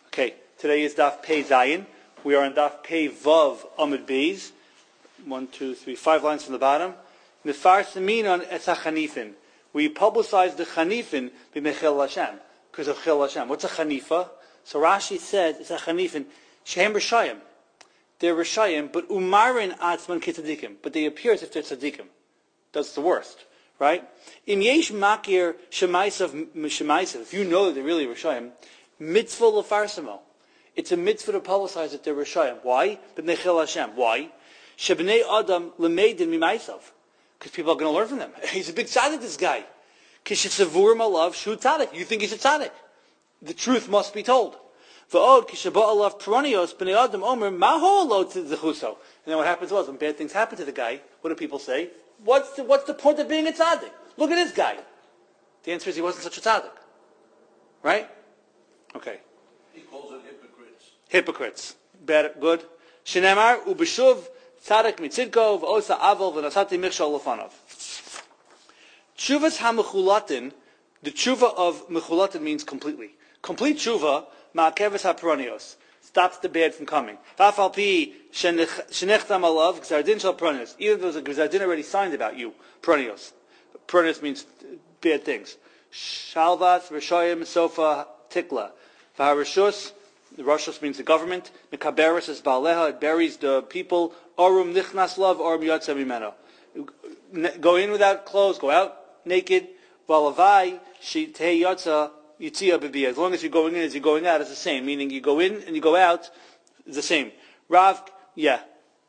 Okay, today is Daf Pei Zayin. We are on Daf Pei Vav Amud Beis. 1, 2, 3, 5 lines from the bottom. Mifar Seminon et HaChanifin. We publicize the Chanifin b'Mechil Hashem, because of Chil Hashem. What's a Chanifa? So Rashi said it's a Chanifin. Shehem Rishayim. They're Rishayim, but Umarin Atzman Kitzadikim. But they appear as if they're Tzadikim. That's the worst, right? Im Yesh Makir Shemaisav. If you know that they're really Rishayim, mitzvah lefarsamo. It's a mitzvah to publicize that they're Rishayim. Why? B'Mechil Hashem. Why? Shebnei Adam lemeidin mimaisav. Because people are going to learn from them. He's a big tzaddik, this guy. Kishetzavurim alav shu tzaddik. You think he's a tzaddik. The truth must be told. V'od kishabah alav peronios b'nei Adam omer maho lo tzidchuso. And then what happens was, when bad things happen to the guy, what do people say? What's the point of being a tzaddik? Look at this guy. The answer is he wasn't such a tzaddik. Right? Okay. He calls it hypocrites. Hypocrites. Bad, good. Shenemar ubeshuv tzaddik mitzidko v'osa aval v'nasati michshol lefanov. Tshuvas ha-mechulatin, the tshuva of mechulatin means completely. Complete tshuva, ma'akeves ha-peronios, stops the bad from coming. V'afal pi shenechtam alav gzardin shel peronios. Even though there's a gzardin already signed about you, peronios. Peronios means bad things. Shalvas, Rishayim, Sofa, Tikla. V'harishus, the Rishus means the government. Mekaberis is Ba'aleha, it buries the people. Orum nichnas lav, orum yotza mimeno. Go in without clothes, go out naked. V'alavai, shitei yotza, yitzia b'biyah. As long as you're going in as you're going out, it's the same. Meaning you go in and you go out, it's the same. Rav, yeah.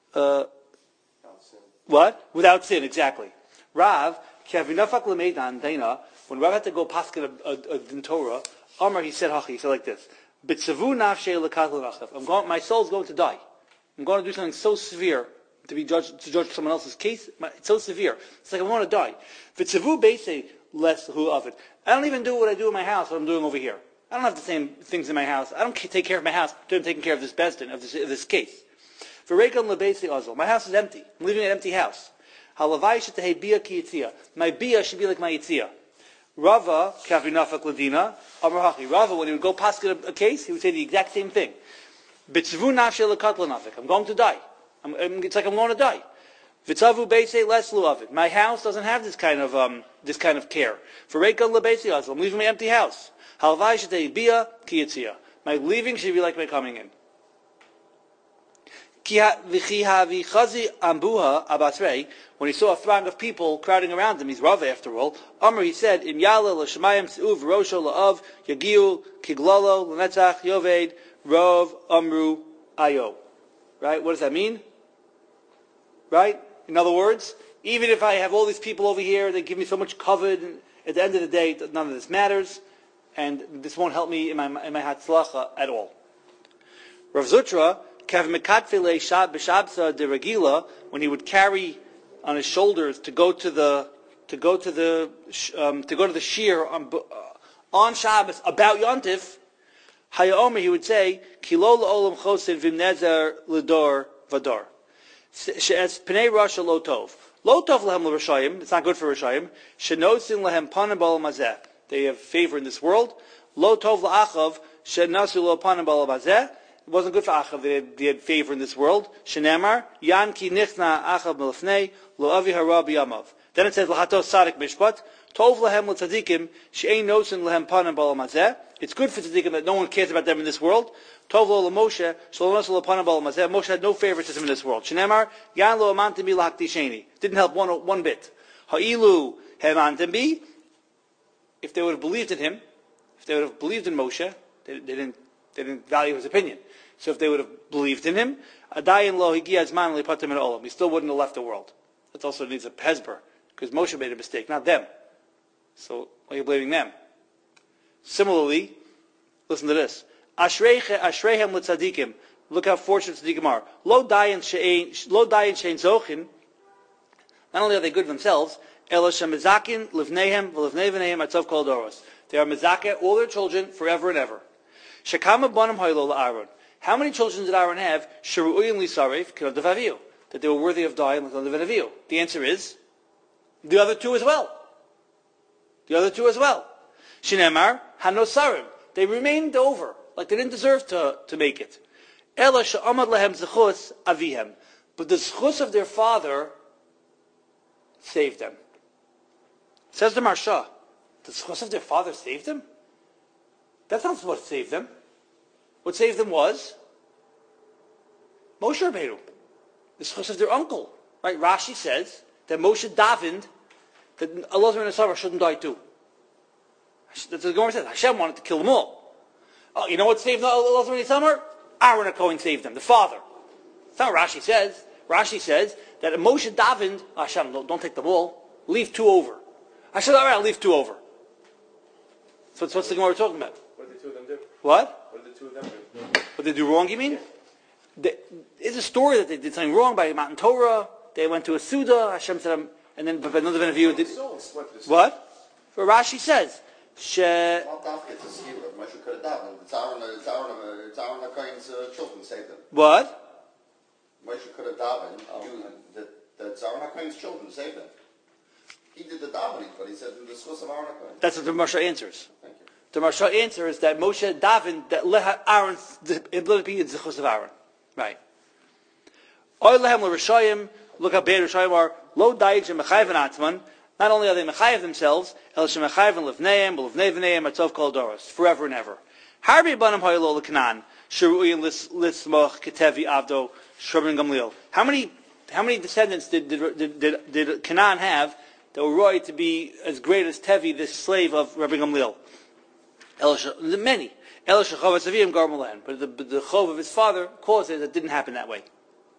What? Without sin, exactly. Rav, kiavinafak l'meidan daina, when Rav had to go paskin a din Torah, Amar, he said like this. My soul's going to die. I'm going to do something so severe to judge someone else's case. It's so severe. It's like I want to die. I don't even do what I do in my house, what I'm doing over here. I don't have the same things in my house. I don't take care of my house. I'm taking care of this bezdin, of this case. My house is empty. I'm living in an empty house. My bia should be like my yitzia. Rava, kavinafak ladina, amrahachi. Rava, when he would go past a case, he would say the exact same thing. Bitzvu nafshe lekatlanafik. I'm going to die. It's like I'm going to die. Vitzavu beise les luavik. My house doesn't have this kind of care. For reika lebeisi azal. I'm leaving my empty house. Halvai shetei bia ki yitzia. My leaving should be like my coming in. When he saw a throng of people crowding around him, he's Rav after all. Amr, he said, "Im yala l'shemayim tzuv rosho la'av yagiu kiglalo l'netzach yoved rov amru ayo." Right? What does that mean? Right? In other words, even if I have all these people over here, they give me so much covet, and at the end of the day, none of this matters, and this won't help me in my hatzlacha at all. Rav Zutra, when he would carry on his shoulders to go to the shir on Shabbos about Yontif, Hayomer, he would say, Kilo la'olam chosin v'imnezer l'dor v'dor. She'es pnei rasha lo tov. Lo tov lehem l'rashayim, it's not good for Rashayim. She'nosin lehem panim b'olam hazeh. They have favor in this world. Lo tov la'achav, she'nasu lo panim b'olam hazeh. It wasn't good for Achav. They had favor in this world. Shenemar, Yan ki nichna Achav melefnei, lo avi hara b'yamav. Then it says, L'hatos sadik mishpat, tov lehem l'tzadikim, she'ein nosin lehem panim b'olam hazeh. It's good for tzadikim that no one cares about them in this world. Tov lo l'Moshe, shelo nosin lo panim b'olam hazeh. Moshe had no favoritism in this world. Shenemar, Yan lo amantim bi l'haktisheni. Didn't help one bit. Ha'ilu hemantim bi. If they would have believed in him, if they would have believed in Moshe, they didn't value his opinion. So if they would have believed in him, he still wouldn't have left the world. That also needs a hezber, because Moshe made a mistake, not them. So why are you blaming them? Similarly, listen to this. Ashreihem l'tzadikim. Look how fortunate tzadikim are. Lo dayan shein zochin. Not only are they good themselves, ela shemizakin livnehem v'livnei v'nehem atzov kol doros. They are mizakeh all their children forever and ever. Shekama bonam hoylo la'aron. How many children did Aaron have? Sheru'uyim lisaref k'nadav avihu. That they were worthy of dying like k'nadav avihu. The answer is the other two as well. Shinemar hanosarim. They remained over. Like they didn't deserve to make it. Ela she'amad lehem zechus avihem. But the zechus of their father saved them. Says the Marsha, the zechus of their father saved them? That's not what saved them. What saved them was Moshe Rabbeinu, the zechus of their uncle. Right? Rashi says that Moshe davened that Elazar and Esau shouldn't die too. That's what the Gemara says. Hashem wanted to kill them all. Oh, you know what saved Elazar and Esau? Aaron HaKohen saved them, the father. That's not what Rashi says. Rashi says that Moshe davened, Hashem, don't take them all. Leave 2 over. Hashem, all right, I'll leave 2 over. So what's the Gemara talking about? What did the 2 of them do? What? What did the 2 of them do? What did they do wrong, you mean? It's a story that they did something wrong by Matan Torah. They went to a Suda, Hashem said them, and then another view did. What? For Rashi says, Moshe could have davened. It's Aaron HaKohen's children saved them. What? Moshe could have davened. That's Aaron HaKohen's children saved them. He did the davening, but he said in the source of Aaron HaKohen. That's what the Marsha answers. Thank you. The Marsha answers that Moshe davened that Aaron, it let it be the zechus of Aaron. Right. Oy lehem l'rishayim, look how bad Rishayim are. Lo dayich mechayven atzman. Not only are they mechayev themselves, el shemechayven lefneim, lefnei v'neim, atzov kol doros, forever and ever. Harbi banim haylo l'kanan, sheruyin lismoch ketevi avdo shrubin gamliel. How many descendants did Canaan have that were right to be as great as Tevi, this slave of Rabbi Gamliel? Many. But the chov of his father caused it. It didn't happen that way.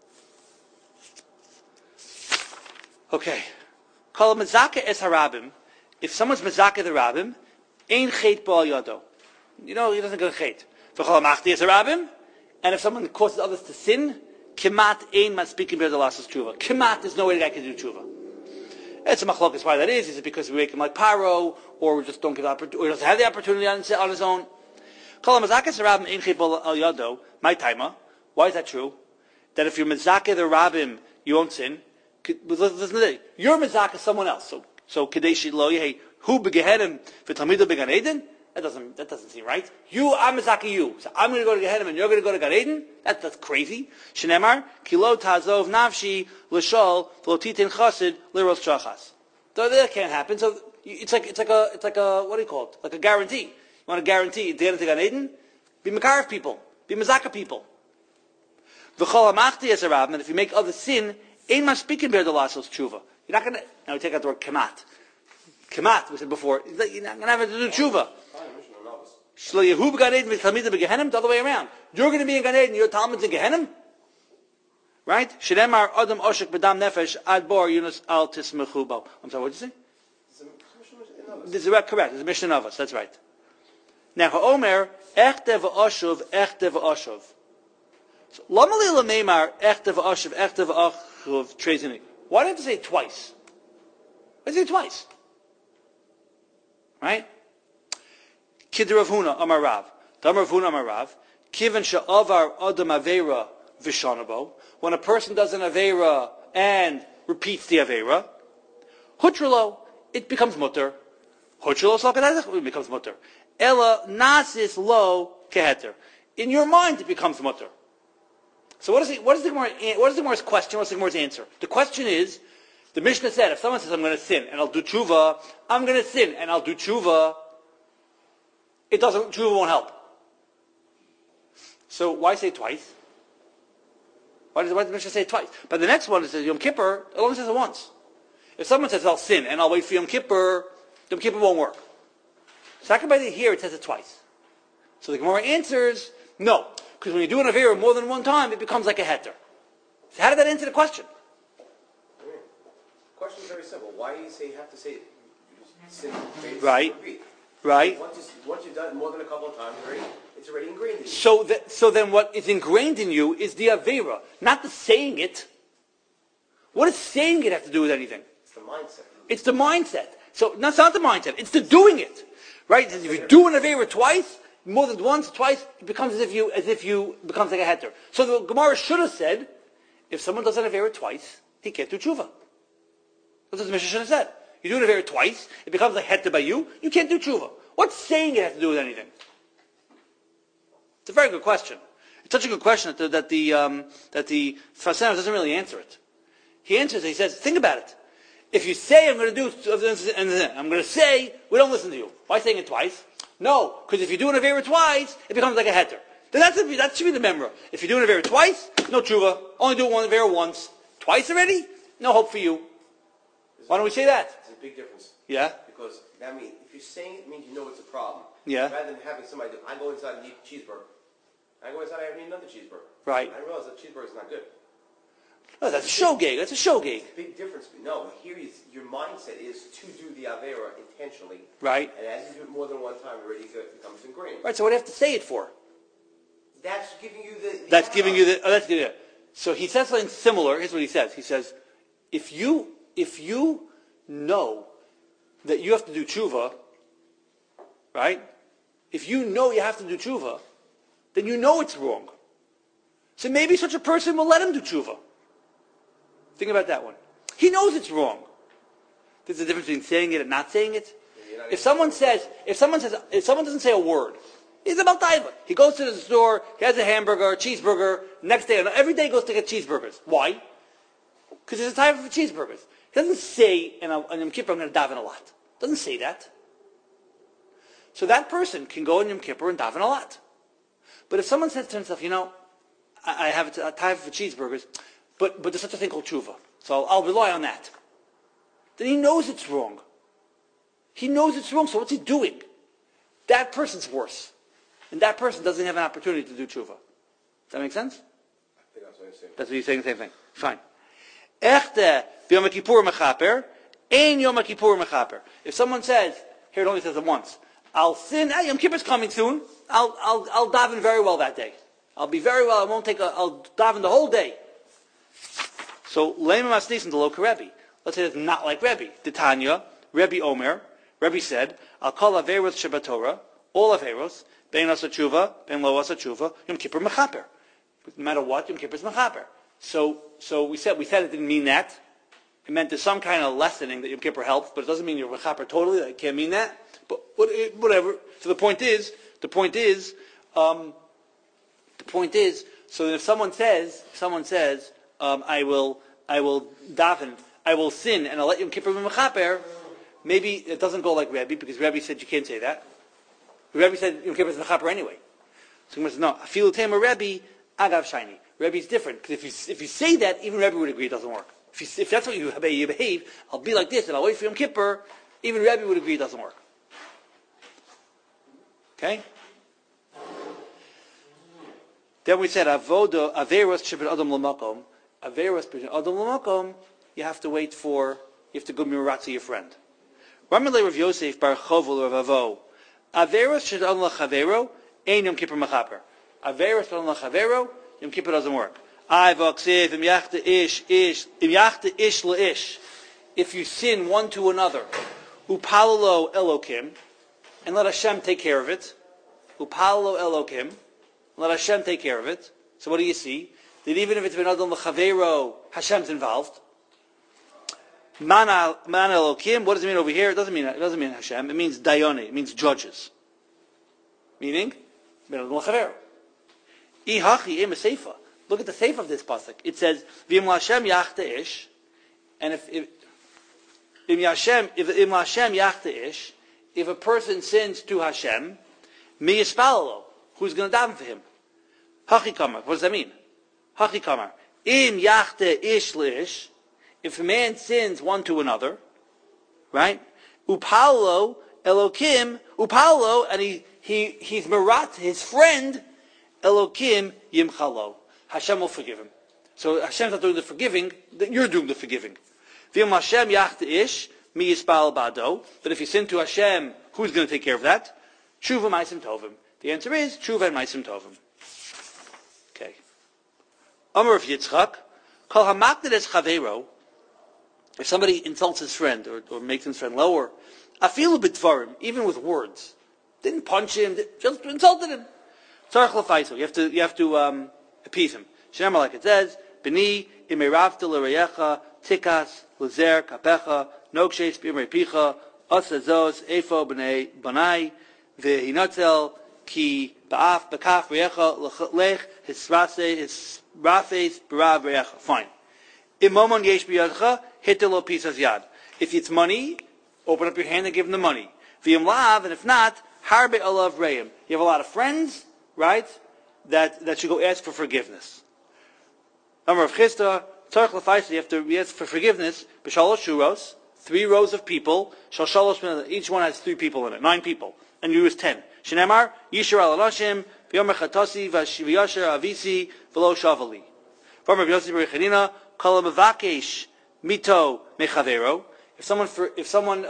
Okay. Kol mezaka es harabim. If someone's mezaka the rabim, ein chet ba'al yado. You know, he doesn't get a chet. V'chol machti es harabim. And if someone causes others to sin, kimat ein maspikim b'yadalasas tshuva. Kimat, there's no way the guy can do tshuva. It's a machlokas why that is. Is it because we make him like Paro, or we just don't give opportunity, or he doesn't have the opportunity on his own? Kol mazakas rabim ein chet ba'al yado. My taima. Why is that true? That if you're mezaka the rabbim, you won't sin. Listen to this. You're mezaka someone else. So kadeshi lo yehi hu begehenim v'talmido began Eden. That doesn't seem right. I'm mezaka you. So I'm going to go to Gehenim and you're going to go to Gan Eden. That's crazy. Shneimar kilo tazov nafshi l'shol v'lotitin chasid liros shachas. So that can't happen. So it's like a what do you call it? Like a guarantee. You want a guarantee at the end of the Gan Eden? Be mekarev people. Be mezaka people. V'chol hamachti es harabim. And if you make others sin, ein maspikin b'yadalasas tshuva. You're not going to. Now we take out the word kamat. Kamat, we said before. You're not going to have to do tshuva. The other way around. You're going to be in Gan Eden, your Talmud's in Gehenim? Right? Shedemar Adam Oshek Bedam Nefesh Adbor Yunus Al Tismechubo. I'm sorry, what did you say? This is correct. It's a mission of us. That's right. Now, Ha'omer, Echte v'oshuv, Echte v'oshuv. So, Lama li l'meimar, Echte v'oshuv, Echte v'oshuv, Trezini. Why didn't you say it twice? Why did you say it twice? Right? Kid Rav Huna Amar Rav. Damar Rav Huna Amar Rav. Kiven she'avar adam aveira v'shanabo. When a person does an aveira and repeats the aveira, hutrilo, it becomes mutter. Hutrilo salkadazach, it becomes mutter. Ella nasis lo keheter. In your mind, it becomes mutter. So what is the Gemara's question? What's the Gemara's answer? The question is, the Mishnah said, if someone says, I'm going to sin and I'll do tshuva, I'm going to sin and I'll do tshuva, tshuva won't help. So why say it twice? Why does the Mishnah say it twice? But the next one is Yom Kippur, it only says it once. If someone says, I'll sin and I'll wait for Yom Kippur won't work. Second by here, it says it twice. So the Gemara answers, no. Because when you do an Avera more than one time, it becomes like a heter. So how did that answer the question? The question is very simple. Why do you say you have to say sin? Right. Right. Once you've done it more than a couple of times, it's already ingrained in you. So then what is ingrained in you is the Avera, not the saying it. What does saying it have to do with anything? It's the mindset. It's the mindset. So that's not the mindset. It's the doing it. Right? If you do an Avera twice, more than once, twice, it becomes as if you becomes like a heter. So the Gemara should have said, if someone does an Avera twice, he can't do tshuva. That's what the Mishnah should have said. You do an Avera twice, it becomes like heter by you can't do tshuva. What's saying it has to do with anything? a very good question. It's such a good question that the Sfas Emes doesn't really answer it. He answers it. He says, think about it. If you say I'm going to do, I'm going to say we don't listen to you. Why saying it twice? No, because if you do an avera twice, it becomes like a heter. Then that should be the memra. If you do an avera twice, no tshuva. Only do one avera once. Twice already? No hope for you. Why don't we say that? It's a big difference. Yeah. Because that means if you're saying it means you know it's a problem. Yeah. Rather than having somebody do, I go inside and eat a cheeseburger. I go inside and I eat another cheeseburger. Right. I realize that cheeseburger's not good. No, that's a show gig. That's a show gig. Big difference. No, here is your mindset is to do the avera intentionally. Right. And as you do it more than one time, already it becomes ingrained. Right. So what do you have to say it for? That's giving you the That's giving you the. Oh, that's good. So he says something similar. Here's what he says. He says, if you know that you have to do tshuva, right? If you know you have to do tshuva, then you know it's wrong. So maybe such a person will let him do tshuva. Think about that one. He knows it's wrong. There's a difference between saying it and not saying it. If someone doesn't say a word, he's about taiva. He goes to the store, he has a hamburger, a cheeseburger. Next day, every day he goes to get cheeseburgers. Why? Because there's a taiva for cheeseburgers. He doesn't say, in Yom Kippur, I'm going to daven a lot. Doesn't say that. So that person can go in Yom Kippur and daven a lot. But if someone says to himself, I have a taiva for cheeseburgers, but there's such a thing called tshuva, so I'll rely on that. Then he knows it's wrong. He knows it's wrong, so what's he doing? That person's worse. And that person doesn't have an opportunity to do tshuva. Does that make sense? I think that's what you're saying. That's what you're saying, the same thing. Fine. Echte b'Yom Kippur mechaper, ein Yom Kippur mechaper. If someone says, here it only says it once, I'll sin, Yom Kippur's coming soon, I'll daven very well that day. I'll be very well, I'll daven the whole day. So, Lema Masnisin to Loka Rebbe. Let's say it's not like Rebbe. Titania, Rebbe Omer, Rebbe said, I'll call Averos Shabbat Torah, all Averos, Ben Asa Tshuva, Ben Lo Asa Tshuva, Yom Kippur Mechaper. No matter what, Yom Kippur is Mechaper. So we said it didn't mean that. It meant there's some kind of lessening that Yom Kippur helps, but it doesn't mean you're Mechaper totally. It can't mean that. But whatever. So the point is, so that if someone says, I will daven, I will sin, and I'll let Yom Kippur be mechaper, maybe it doesn't go like Rebbe, because Rebbe said you can't say that. Rebbe said Yom Kippur is mechaper anyway. So he says, no, afilu tema Rebbe, agav shiny. Rebbe's different, because if you say that, even Rebbe would agree it doesn't work. If that's what you behave, I'll be like this, and I'll wait for Yom Kippur, even Rebbe would agree it doesn't work. Okay? Then we said, avoda, averos shebet adam l'makom. Averos shebet adam l'makom, you have to go mirat to your friend. Ramelei Rav Yosef bar Chovel Rav Avo. Averos shebet adam l'chavero, ein Yom Kippur mechaper. Averos shebet adam l'chavero, Yom Kippur doesn't work. If you sin one to another, upalalo elokim, and let Hashem take care of it. Upalalo elokim, let Hashem take care of it. So what do you see? That even if it's been Adam l'chavero, Hashem's involved. Man elokim, what does it mean over here? It doesn't mean Hashem. It means dayoni. It means judges. Meaning, ben Adam l'chavero. Ihachi im seifa. Look at the seifa of this pasuk. It says, "V'im Hashem yachta ish," and if im Hashem yachta ish, if a person sins to Hashem, mi yispalalo, who's going to daven for him? Hachi kamar. What does that mean? Hachi kamar. Im yachta ish lish, if a man sins one to another, right? Upalo elokim, upalo, and he's marat his friend, elokim yimchalo. Hashem will forgive him. So Hashem's not doing the forgiving, you're doing the forgiving. V'im Hashem yachta ish, mi yispal bado. But if you sin to Hashem, who's going to take care of that? Tshuva ma'asim tovim. The answer is tshuva and ma'asim tovim. Okay. Amar of Yitzchak, kol hamakded es chavero. If somebody insults his friend or makes his friend lower, afilu b'dvarim, even with words, didn't punch him, just insulted him. Tzarich l'faiso. You have to appease him. Shemar, like it says, B'ni imeravta l'reyecha tikas l'zer kapecha nokshes b'imrei picha asa zos efo b'nei banai v'hinotzel ki ba'af b'kaf re'echa lech his rafes b'rav re'echa. Fine. Imomon yesh b'yadcha hitelo pisas yad. If it's money, open up your hand and give him the money. V'yim lav, and if not, harbe alav re'im. You have a lot of friends, right, that should go ask for forgiveness. Amar of Chisda, tzarich l'faisa, you have to ask for forgiveness, b'shalosh shuros, 3 rows of people, each one has 3 people in it, 9 people, and you use 10. Shenemar, Yishar al Anashim, V'yomer Chatasi, V'yasher Avisi, V'lo Shavali. V'yomer V'yosi B'rechanina, Kala Mevakesh, Mito Mechavero. If someone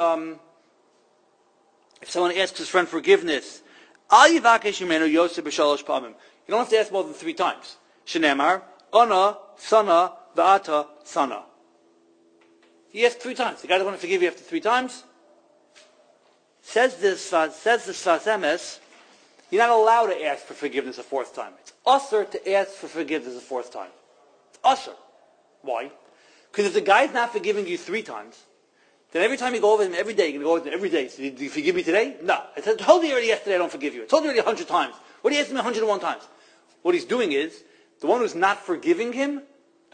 asks his friend forgiveness, Al Yivakesh Yimenu Yosef B'shalosh Pamim. You don't have to ask more than 3 times. Shenemar, Ona, Sana, V'ata, Sana. He asked 3 times. The guy doesn't want to forgive you after 3 times. Says the Sfas Emes, you're not allowed to ask for forgiveness a 4th time. It's usher to ask for forgiveness a 4th time. It's usher. Why? Because if the guy's not forgiving you 3 times, then every time you go over him every day, you're going to go over him every day. So, do you forgive me today? No. I told you already yesterday I don't forgive you. I told you already 100 times. What are you asking me 101 times? What he's doing is, the one who's not forgiving him,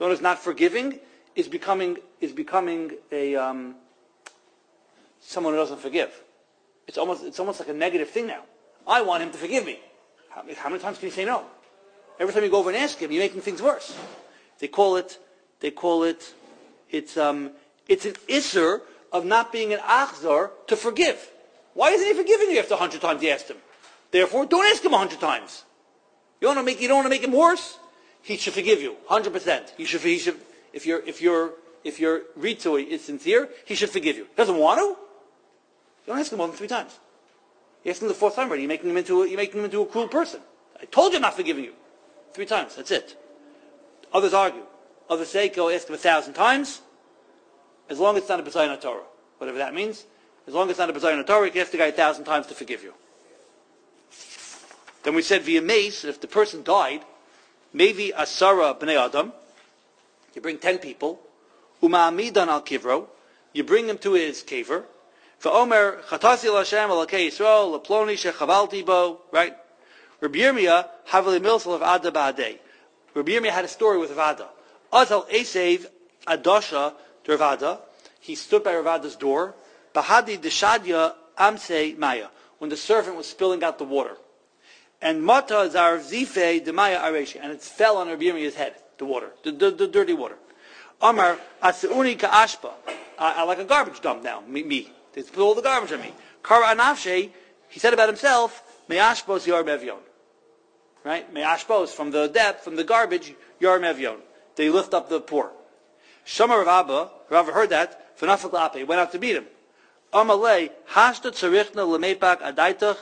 is becoming a someone who doesn't forgive. It's almost like a negative thing now. I want him to forgive me. How many times can you say no? Every time you go over and ask him, you're making things worse. They call it. It's an isser of not being an achzor to forgive. Why isn't he forgiving you after 100 times you asked him? Therefore, don't ask him 100 times. You don't want to make him worse. He should forgive you 100%. He should. If your ritui is sincere, he should forgive you. He doesn't want to. You don't ask him more than 3 times. You ask him the 4th time already. You're making him into a cruel person. I told you I'm not forgiving you. 3 times. That's it. Others argue. Others say go ask him 1,000 times, as long as it's not a b'zayin Torah, whatever that means. As long as it's not a b'zayin Torah, you can ask the guy 1,000 times to forgive you. Then we said via mace, if the person died, maybe asara b'nei adam, you bring 10 people, uma'amidan al kivro, you bring them to his caver, v'omer chatasi l'Hashem alakei Yisrael leploni shechavalti bo, right? Rabbi Yirmiyah havali milsal of Ada ba'adei. Rabbi Yirmiyah had a story with Rav Ada. Azal esev adasha to Rav Ada. He stood by Rav Ada's door. Bahadi deshadya amsei maya. When the servant was spilling out the water. And mata zar zife demaya areshi. And it fell on Rabbi Yirmiyah's head, the water, the dirty water. Amar aseuni ka'ashpa. I like a garbage dump now, me. They spill all the garbage on me. Kara anafshe, he said about himself, me'ashpos yar mevyon. Right? Me'ashpos, from the depth, from the garbage, yar mevyon. They lift up the poor. Shama Rav Abba heard that, v'nafak la'ape, he went out to beat him. Amalei, hashta tzarichna l'meipak adaitach,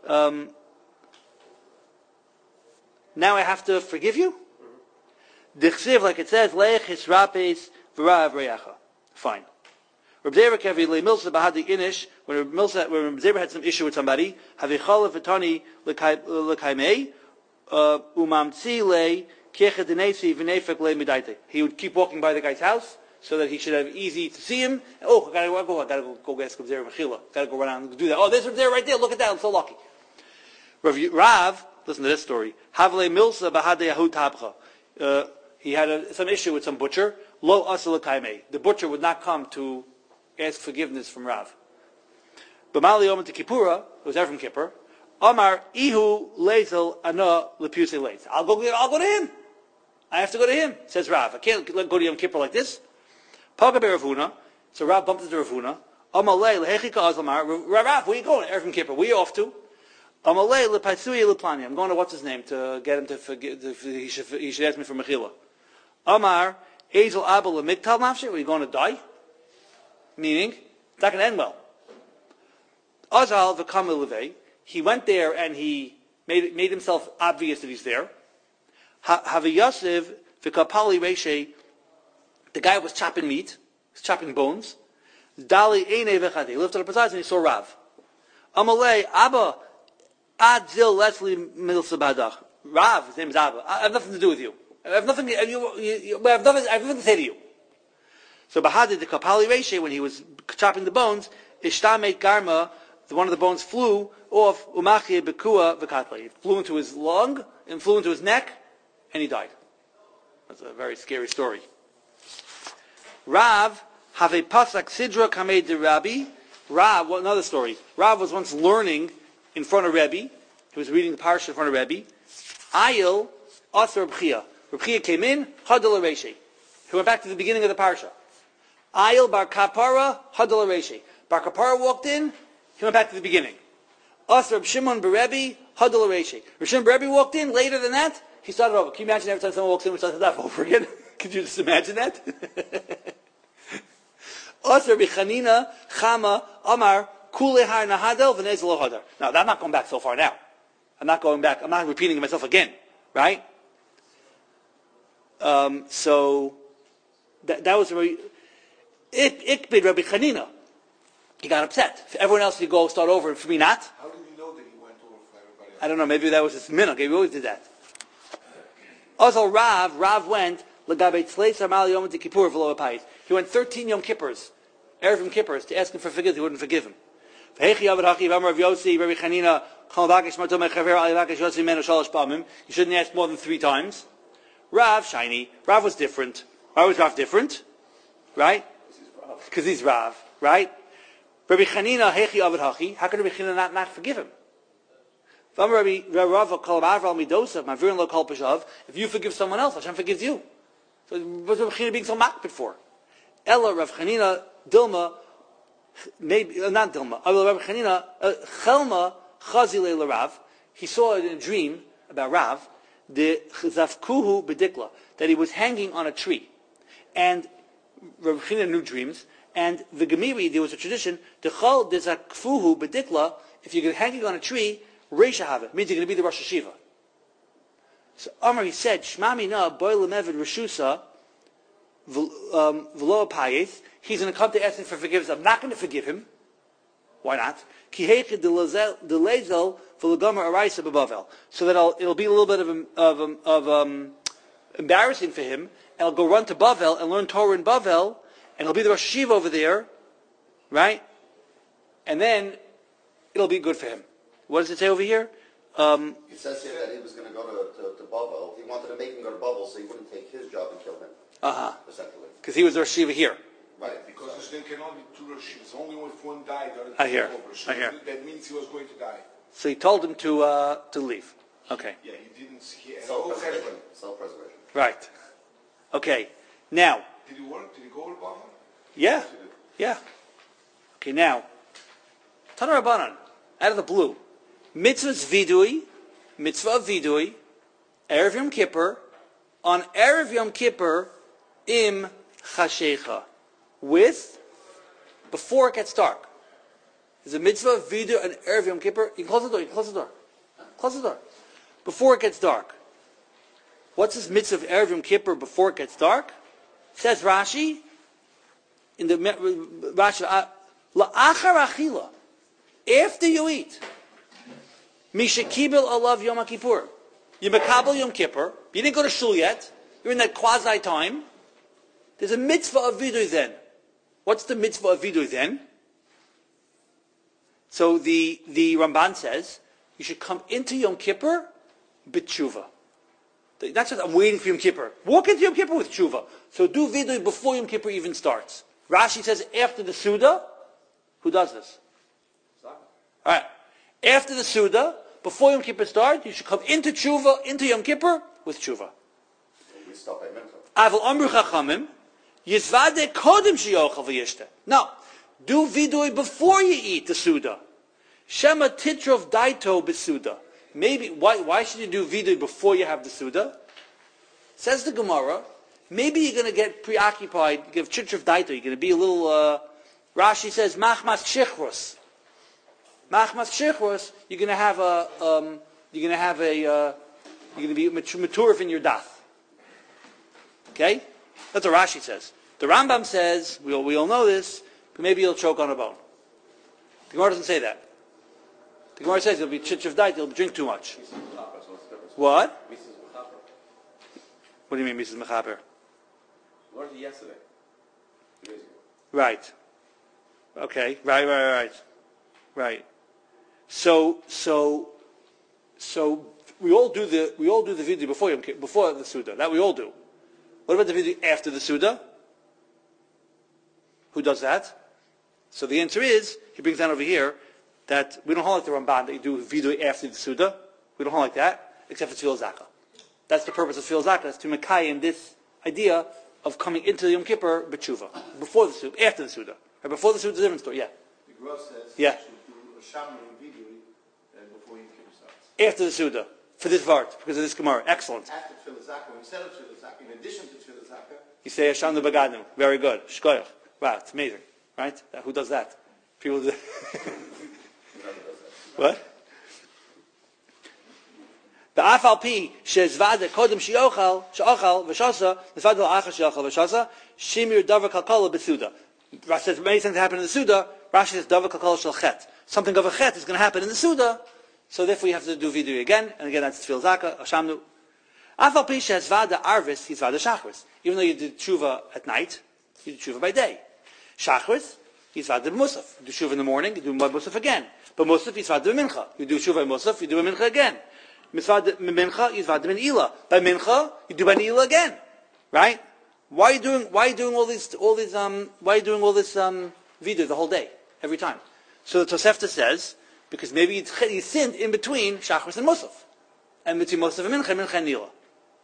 now I have to forgive you? Dichsiv, like it says, leich hisrapes v'ra'av re'acha. Fine. Reb Zera kevi le'milsa b'hadi inish, when Reb Zera had some issue with somebody, havichal v'tani l'kaimei, umamtzi le kiechet denesi v'nefek le midaite. He would keep walking by the guy's house, so that he should have easy to see him. Oh, I gotta go ask Reb Zera Mechila. Gotta go around and do that. Oh, there's Reb Zera right there. Look at that. I'm so lucky. Rav, listen to this story. Havle milsa bahade yahut habcha. He had some issue with some butcher. Lo asal kaimei. The butcher would not come to ask forgiveness from Rav. B'mali yom Kippura, it was from Kippur. Amar ihu lezel ana lepuse leis. I'll go to him. I have to go to him, says Rav. I can't go to Yom Kippur like this. Paga be'Ravuna. So Rav bumped into Ravuna. Amalei lehechika azlamar. Rav, where are you going? Erev Kippur. Where are you off to? Amalei lepaisuye leplani. I'm going to what's his name to get him to forgive. He should ask me for mechila. Amar ezel abel lemiktal nafshe. Are you going to die? Meaning, it's not going to end well. Azal v'kamil levei. He went there and he made himself obvious that he's there. Haviyasiv v'kapali reshe. The guy was chopping meat, was chopping bones. Dali einei v'chadi. He lifted up his eyes and he saw Rav. Amalei Abba ad zil leslie milsa badach. Rav, his name is Abba. I have nothing to do with you. I have nothing to say to you. So Bahadi the kapali reshe, when he was chopping the bones, ishtamet garma one of the bones flew off, umachie bekua v'katle. It flew into his lung, and flew into his neck, and he died. That's a very scary story. Rav, have a pasak sidra kamei de Rabbi. Rav, another story. Rav was once learning in front of Rebbe. He was reading the parsha in front of Rebbe. Ayil, Asar Rebchia. Rebchia came in, Hadal Areshi. He went back to the beginning of the parsha. Ayil bar kapara, Hadal Areshi. Bar kapara walked in, he went back to the beginning. Asar Shimon Berebi, Hadal Areshi. Shimon Berebi walked in, later than that, he started over. Can you imagine every time someone walks in, we start that over again? Could you just imagine that? Asar Bichanina, Chama, Amar, Kulehar Nahadel, V'nez Lo Hadar. Now, I'm not going back so far now. I'm not going back. I'm not repeating myself again. Right? So, that was very... Ikbid Rabbi Chanina. He got upset. For everyone else, he go start over, and for me not. How did he know that he went over for everybody else? I don't know. Maybe that was his minhag. He always did that. Also, Rav went, L'gabei Tzleis Amal Yom Kippur V'lo Apayis. He went 13 Yom Kippurs, Erev Yom Kippurs, to ask him for forgiveness. He wouldn't forgive him. You shouldn't ask more than 3 times. Rav, shiny. Rav was different. Why was Rav different? Right? Because he's Rav. Right? Rabbi Chanina, hechi avad hachi. How could Rabbi Chanina not forgive him? If you forgive someone else, Hashem forgives you. So what's Rabbi Chanina being so makbid for? Ella, Rav Chanina, Dilma, maybe not Dilma. Rabbi Chanina, Chelma Chazile Rav. He saw in a dream about Rav, the Zafkuhu Bedikla, that he was hanging on a tree, and Rabbi Chanina knew dreams. And the Gemiri, there was a tradition, the Chal de Zakfuhu Bedikla. If you're hanging on a tree, Reisha Hava means you're going to be the Rosh Hashiva. So Amar, he said, Shmami na boy lemevid Rishusa v'lo apayis. He's going to come to ask me for forgiveness. I'm not going to forgive him. Why not? So that it'll be a little bit of embarrassing for him, and I'll go run to Bavel and learn Torah in Bavel, and he'll be the Rosh Hashiva over there, right? And then it'll be good for him. What does it say over here? It says here that he was going to go to Bavel. He wanted to make him go to Bavel so he wouldn't take his job and kill him. Essentially. Because he was the Rosh Hashiva here. Right. Because there can only be 2 Rosh Hashivas. Only if one died. I hear. So I hear. That means he was going to die. So he told him to leave. Okay. Yeah, he didn't. Self-preservation. Right. Okay. Now. Did he work? Did he go to Bavel? Yeah. Yeah. Okay, now. Tana Rabbanan, out of the blue. Mitzvah of Vidui, Erev Yom Kippur, on Erev Yom Kippur, Im Chashecha, before it gets dark. There's a mitzvah of Vidui on Erev Yom Kippur. You can close the door, Close the door. Before it gets dark. What's this mitzvah of Erev Yom Kippur before it gets dark? Says Rashi, in the Rashi, La'achar achila, after you eat, Mishakibel alav Yom Kippur, you makabel Yom Kippur, you didn't go to shul yet, you're in that quasi time, there's a mitzvah of vidui then. What's the mitzvah of vidui then? So the Ramban says, you should come into Yom Kippur b'tshuva. That's what I'm waiting for Yom Kippur. Walk into Yom Kippur with tshuva. So do vidui before Yom Kippur even starts. Rashi says after the Suda. Who does this? Alright. After the Suda, before Yom Kippur starts, you should come into tshuva, into Yom Kippur with tshuva. We stop at mincha. Aval amru chachamim, yizvade kodem sheyochal v'yishte. No. Do vidui before you eat the Suda. Shema titrov daito b'Suda. Maybe, why should you do vidui before you have the Suda? Says the Gemara, maybe you're going to get preoccupied, give titrov daito, you're going to be a little, Rashi says, machmas kshichros. Machmas kshichros, you're going to be mature in your dath. Okay? That's what Rashi says. The Rambam says, we all know this, but maybe you'll choke on a bone. The Gemara doesn't say that. The Gemara says you'll be chichav diet, you'll drink too much. What? What do you mean, Mrs. Mechaber? We learned it yesterday. 2 days ago. Right. Okay. Right. So we all do the vidui before the Suda. That we all do. What about the vidui after the Suda? Who does that? So the answer is, he brings down over here, that we don't hold like the Ramban, that you do vidui after the Suda. We don't hold like that, except for Tefillah Zakah. That's the purpose of Tefillah Zakah, that's to Mekayim this idea of coming into the Yom Kippur b'tshuva. Before the Suda, after the Suda. Right, before the Suda is a different story, yeah. The Gra says Yeah. you should do a Shaman video before Yom Kippur starts. After the Suda, for this Vart, because of this Gemara. Excellent. After Tefillah Zakah, instead of Tefillah Zakah, in addition to Tefillah Zakah, You say Hashem Bagadim. Very good. Shkoyach. Wow, it's amazing. Right? Who does that? People do What? The afal pi shezvada kodem sheochal v'shasa nefad l'achar sheochal v'shasa shimir davar kalkala b'suda. Rashi says many things happen in the Suda. Rashi says davar kalkala shel chet. Something of a chet is going to happen in the Suda. So therefore you have to do vidui again, and again that's Tefillah Zakah, Hashamnu. Afal pi shezvada arvis hizvada shachris. Even though you did tshuva at night, you do tshuva by day. Shachris, hizvada b'musaf. You do tshuva in the morning, you do musaf again. But musaf, hizvada b'mincha. You do tshuva by musaf, you do b'mincha again. Mincha, hizvada b'n'ila. By mincha, you do b'n'ila again. Right? Why are you doing all this vidui the whole day, every time? So the Tosefta says, because maybe you sinned in between Shachris and Musaf. And between Musaf and Mincha and Nila.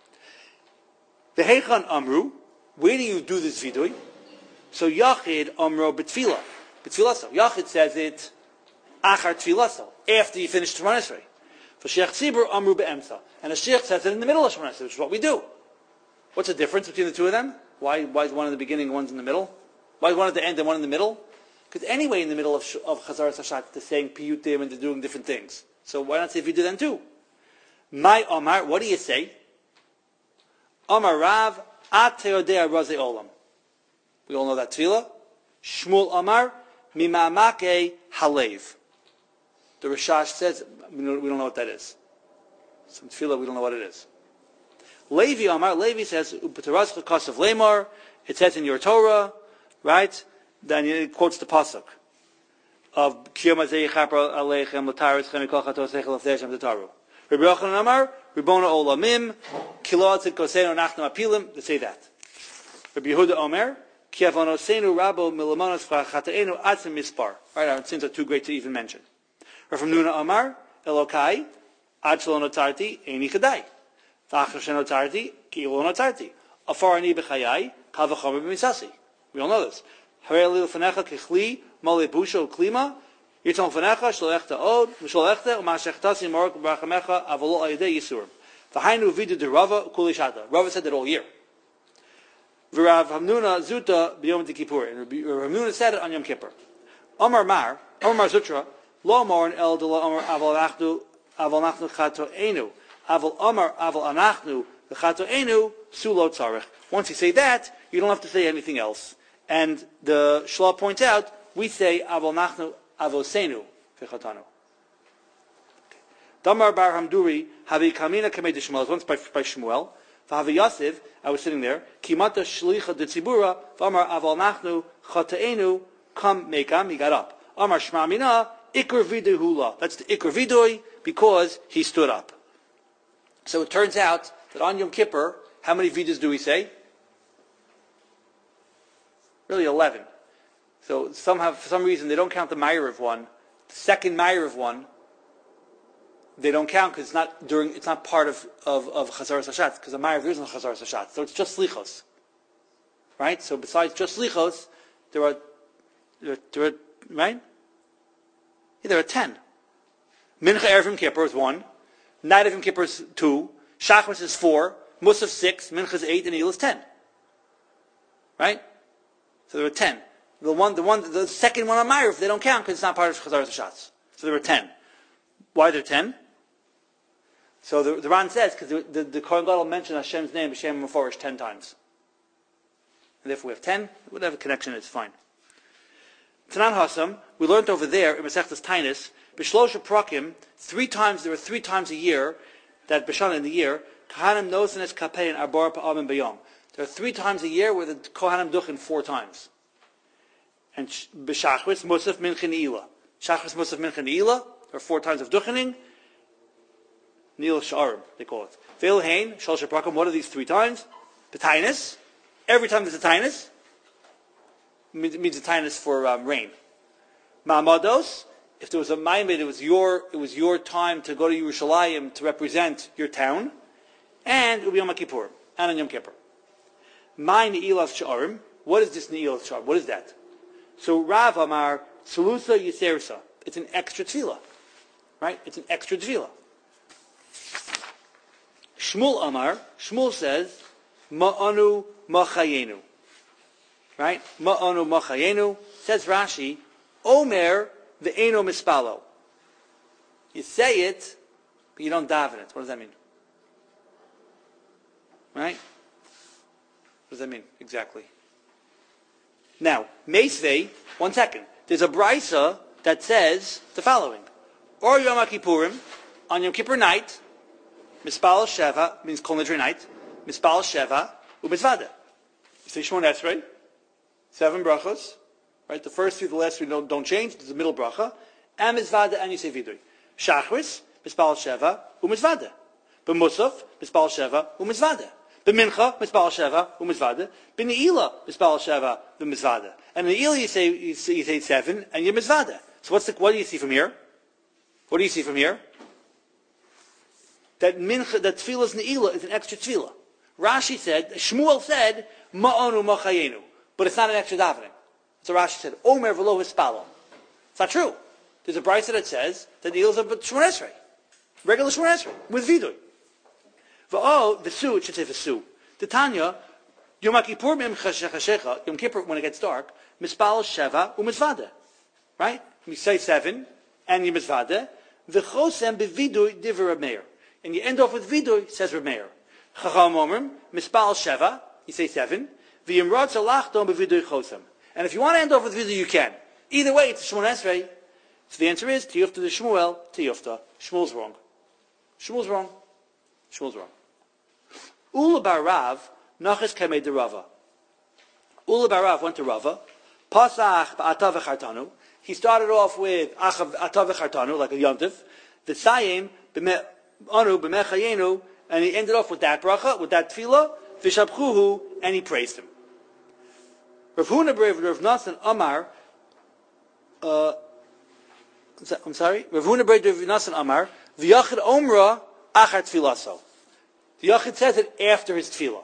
The Heichan Amru, where do you do this vidui? So Yachid Amro B'tfila. B'tfilaso. Yachid says it Achar Tfilaso, after you finish Shemona Esrei. For Sheikh Tzibur Amru Be'emsa. And a Sheikh says it in the middle of Shemona Esrei, which is what we do. What's the difference between the two of them? Why is one in the beginning and one's in the middle? Why is one at the end and one in the middle? Because anyway, in the middle of Chazaras Hashat, they're saying piyutim and they're doing different things. So why not say vidui then too? My Omar, what do you say? Omar Rav, At Teodea Raze Olam. We all know that tefillah. Shmuel Omar, Mimamake Halev. The Rishash says, we don't know what that is. Some tefillah, we don't know what it is. Levi Omar, Levi says, Upatarazcha Kasav Lemar. It says in your Torah, right? Then it quotes the pasuk of Kiyom Hazeh Chapra Aleichem L'Taris Chemikol Chatos Echel Avdeshem L'Taru. Rabbi Yochanan Amar, Ribona Olamim, Kilo Atzid Kosenu Nachnu Apilim. They say that. Rabbi Yehuda Omer, Ki Avonosenu Rabo Milamonos Chataenu Atzim Mispar. Right, our sins are too great to even mention. Rav Nuna Amar, Elokai, Ad Shelo Notarti, Eini Chadai. V'achar Shenotarti, Ki Ilo Notarti. Afar Ani B'chayai, Kal V'chomer B'misasi. We all know this. Harei Li L'fanecha Kichli, Mole Busho Klima, Yitzon Fanecha, Shalechta Od, Mishalechta, Umashechtasi Marok B'rachamecha, Avolo Ayidei Yisurim. V'hainu Vidu de Rava, Kuli Shata. Rava said that all year. V'Rav Hamnuna Zuta B'Yom Kippur. And Rav Hamnuna said it on Yom Kippur. Omar Zutra, Lo Morin El De La Omar Aval Nachnu Chato Enu. Aval Omar Aval Anachnu Chato Enu Sulo Tzarech. Once you say that, you don't have to say anything else. And the Shlah points out, we say Aval Nachnu Avosenu V'Chatanu. Damar Bar Hamduri Havi Kamina Kamei de Shmuel. Once by Shmuel. V'Havi Yosef, I was sitting there. Kimata Shlicha de Tzibura. V'Amar Aval Nachnu Chataenu Kam Mekam. He got up. Amar Shma Mina Ikr Vidui Hula. That's the Ikr Vidui because he stood up. So it turns out that on Yom Kippur, how many vidus do we say? Really 11. So somehow, for some reason, they don't count the Ma'ariv one. The second Ma'ariv one, they don't count because it's not part of Chazaras Hashat, because the Ma'ariv isn't Chazaras Hashat. So it's just Slichos. Right? So besides just Slichos, there are right? Yeah, there are 10. Mincha Erev Yom Kippur is 1. Night of Yom Kippur is 2. Shachris is 4. Musaf 6. Mincha is 8. And Elul is 10. Right? So there are 10. The second one on Ma'ariv, they don't count because it's not part of Chazaras Hashatz. So there are 10. Why are there 10? So the Ran says, because the Kohen Gadol mentioned Hashem's name, Hashem Meforish 10 times. And therefore we have 10. Whatever connection is fine. Tanan Hasam, we learned over there in Masechtas Tainis, B'shlosha Prakim, 3 times, there are 3 times a year, that B'shana in the year, Kahanim Nosenes Kapein Arbar Pa'amim Bayom. There are 3 times a year where the Kohanim duchen 4 times. And B'shachris, Musaf Mincha Ne'ilah. Shachris Musaf Mincha Ne'ilah, There are 4 times of duchening. Nil Sha'arim, they call it. Veil Hain, Shal Shaprakim, what are these 3 times? Petainis. Every time there's a tainis, means a tainis for rain. Ma'amados, if there was a maimed, it was your time to go to Yerushalayim to represent your town, and it would be Yom Kippur, and on Yom Kippur. My Ne'ilas Sha'arim, what is this Ne'ilas Sha'arim? What is that? So Rav Amar, Salusa Yisersa, it's an extra tefillah. Right? It's an extra tefillah. Shmuel Amar, Shmuel says, Ma'anu Machayenu. Right? Ma'anu Machayenu. Says Rashi, Omer ve'eno mispalo. You say it, but you don't daven it. What does that mean? Right? What does that mean? Exactly. Now, Meisvei, 1 second. There's a brisa that says the following. Or Yom Kippurim, on Yom Kippur night, Mispal Sheva, means Kol Nidre night, Mispal Sheva, U'Mizvada. You say Shmon Esrei, 7 brachos, right? The first 3, the last 3 don't change, there's a middle bracha, and Mizvada, and you say Vidui. Shachris, Mispal Sheva, U'Mizvada. B'Musaf, Mispal Sheva, U'Mizvada. B'Mincha, Mispal Sheva, U'Mizvada. B'Ne'ilah, Mispal Sheva, U'Mizvada. And in the Ne'ilah you say 7, and you Mizvada. So what do you see from here? What do you see from here? That mincha, that tefillah's ne'ilah is an extra tefillah. Rashi said, Shmuel said, Ma'onu Machayenu. But it's not an extra davening. So Rashi said, Omer v'lo hispalo. It's not true. There's a brisa that says that ne'ilah is a Shmon Esrei. Regular Shmon Esrei. With vidui. V'su, it should say v'su. The Tanya, Yom Kippur Chashecha, Yom Kippur, when it gets dark, Mispal Sheva u'Mizvada. Right? We say 7, and you Mizvada. V'chosem b'vidui divrei Reb Meir. And you end off with vidui, says Reb Meir. Chacham omrim, mispal sheva, you say 7. V'yimrod zalachton b'vidui chosem. And if you want to end off with vidui, you can. Either way, it's Shmon Esrei. So the answer is, tiyufta to Shmuel, tiyufta. Shmuel's wrong. Shmuel's wrong. Shmuel's wrong. Ula bar Rav, nachas kamei de Rava. Ula bar Rav went to Rava. Pasach ba'atav v'chartanu. He started off with Atav v'chartanu, like a yontif. V'sayim anu b'mechayenu, and he ended off with that bracha, with that tefillah. V'shabchuhu, and he praised him. Rav Huna bar Rav Nasan Amar. I'm sorry. Rav Huna bar Rav Nasan Amar. V'yachid omra achar tfilaso. The yachid says it after his tefillah.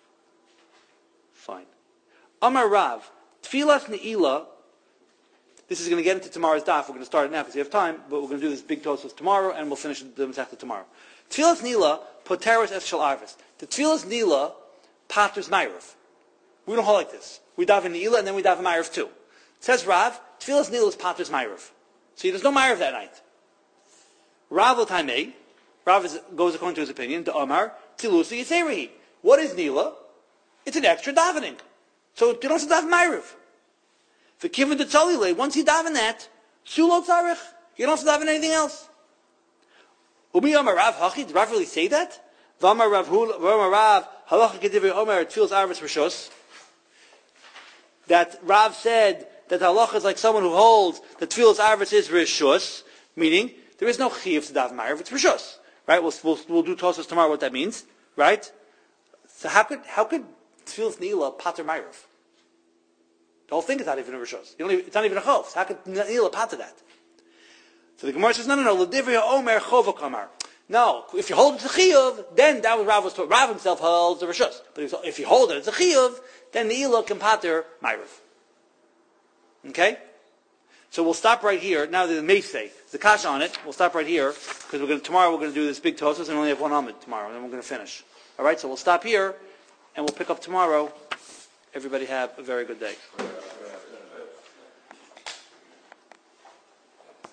Fine. Amar Rav, tfilas ne'ilah. This is going to get into tomorrow's daf. We're going to start it now because we have time, but we're going to do this big tosos tomorrow, and we'll finish the Masechta tomorrow. Tfilas nila poteres es shel arvis. The tfilas nila paters ma'ariv. We don't hold like this. We daven nila and then we daven ma'ariv too. It says Rav, tfilas nila is paters ma'ariv. See, there's no ma'ariv that night. Rav l'taimei. Rav goes according to his opinion. The Omar tilusa yiserehi. What is nila? It's an extra davening. So you don't have to daven ma'ariv. The kivin tzalile, once you daven that, sulo tzarich, you don't have to daven anything else. Umi Amar Rav Hachi, did Rav really say that? V'Amar Rav halacha kedivrei Omer tfilas arvis rishos. That Rav said that halacha is like someone who holds that tfilas arvis is rishos, meaning there is no chiyuv to daven ma'ariv, it's rishos. Right? We'll do tosos tomorrow what that means. Right? So how could tfilas nila pater ma'ariv? The whole thing is not even a rishos. It's not even a chov. How could Ne'ilah pater that? So the Gemara says, no. L'divrei Omer chova kamar. No, if you hold it to chiyuv, then that was Rav was told. Rav himself holds the rishos. But if you hold it as a chiyuv, then Ne'ilah can pater ma'ariv. Okay? So we'll stop right here. Now the Meisei, the kasha on it. We'll stop right here because tomorrow we're going to do this big tosos and we only have 1 amud tomorrow, and then we're going to finish. All right. So we'll stop here and we'll pick up tomorrow. Everybody have a very good day.